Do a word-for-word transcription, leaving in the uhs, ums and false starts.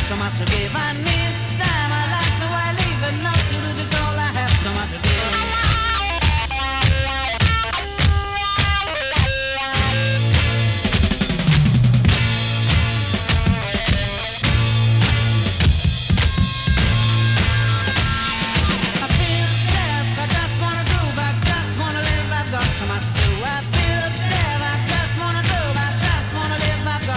so much to give. I need time. I like the way I live and not to